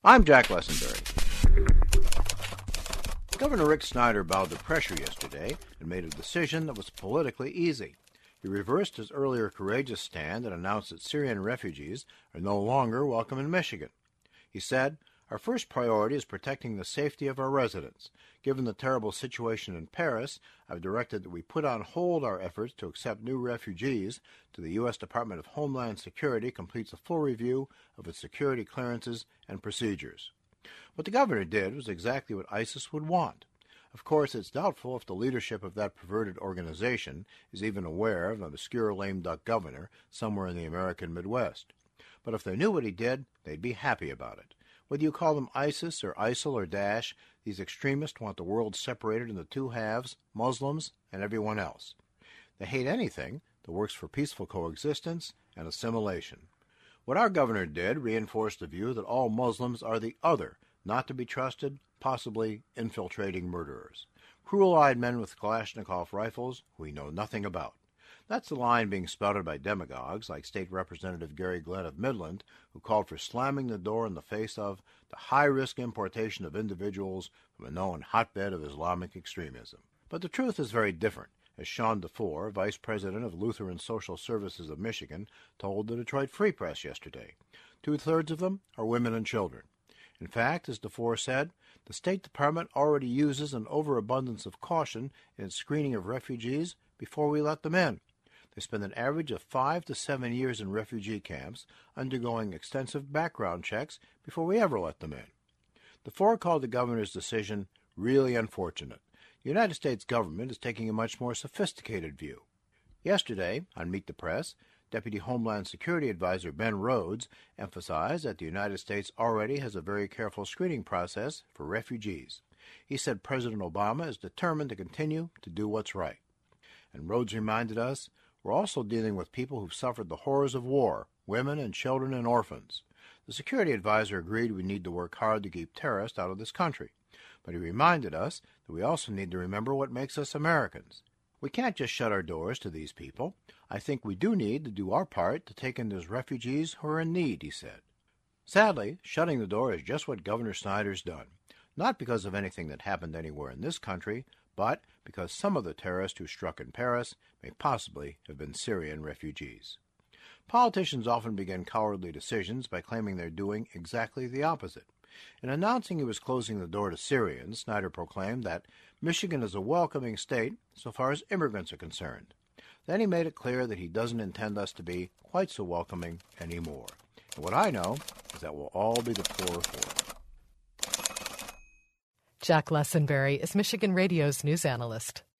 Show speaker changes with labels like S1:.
S1: I'm Jack Lessenberry. Governor Rick Snyder bowed to pressure yesterday and made a decision that was politically easy. He reversed his earlier courageous stand and announced that Syrian refugees are no longer welcome in Michigan. He said, "Our first priority is protecting the safety of our residents. Given the terrible situation in Paris, I've directed that we put on hold our efforts to accept new refugees till the U.S. Department of Homeland Security completes a full review of its security clearances and procedures." What the governor did was exactly what ISIS would want. Of course, it's doubtful if the leadership of that perverted organization is even aware of an obscure lame duck governor somewhere in the American Midwest. But if they knew what he did, they'd be happy about it. Whether you call them ISIS or ISIL or Daesh, these extremists want the world separated into two halves, Muslims and everyone else. They hate anything that works for peaceful coexistence and assimilation. What our governor did reinforced the view that all Muslims are the other, not to be trusted, possibly infiltrating murderers. Cruel-eyed men with Kalashnikov rifles who we know nothing about. That's the line being spouted by demagogues like State Representative Gary Glenn of Midland, who called for slamming the door in the face of the high-risk importation of individuals from a known hotbed of Islamic extremism. But the truth is very different, as Sean DeFore, Vice President of Lutheran Social Services of Michigan, told the Detroit Free Press yesterday. 2/3 of them are women and children. In fact, as DeFore said, the State Department already uses an overabundance of caution in its screening of refugees before we let them in. They spend an average of 5 to 7 years in refugee camps, undergoing extensive background checks before we ever let them in. DeFore called the governor's decision really unfortunate. The United States government is taking a much more sophisticated view. Yesterday, on Meet the Press, Deputy Homeland Security Advisor Ben Rhodes emphasized that the United States already has a very careful screening process for refugees. He said President Obama is determined to continue to do what's right. And Rhodes reminded us, we're also dealing with people who've suffered the horrors of war, women and children and orphans. The security advisor agreed we need to work hard to keep terrorists out of this country. But he reminded us that we also need to remember what makes us Americans. We can't just shut our doors to these people. I think we do need to do our part to take in those refugees who are in need, he said. Sadly, shutting the door is just what Governor Snyder's done. Not because of anything that happened anywhere in this country, but because some of the terrorists who struck in Paris may possibly have been Syrian refugees. Politicians often begin cowardly decisions by claiming they're doing exactly the opposite. In announcing he was closing the door to Syrians, Snyder proclaimed that Michigan is a welcoming state so far as immigrants are concerned. Then he made it clear that he doesn't intend us to be quite so welcoming anymore. And what I know is that we'll all be the poorer for it.
S2: Jack Lessenberry is Michigan Radio's news analyst.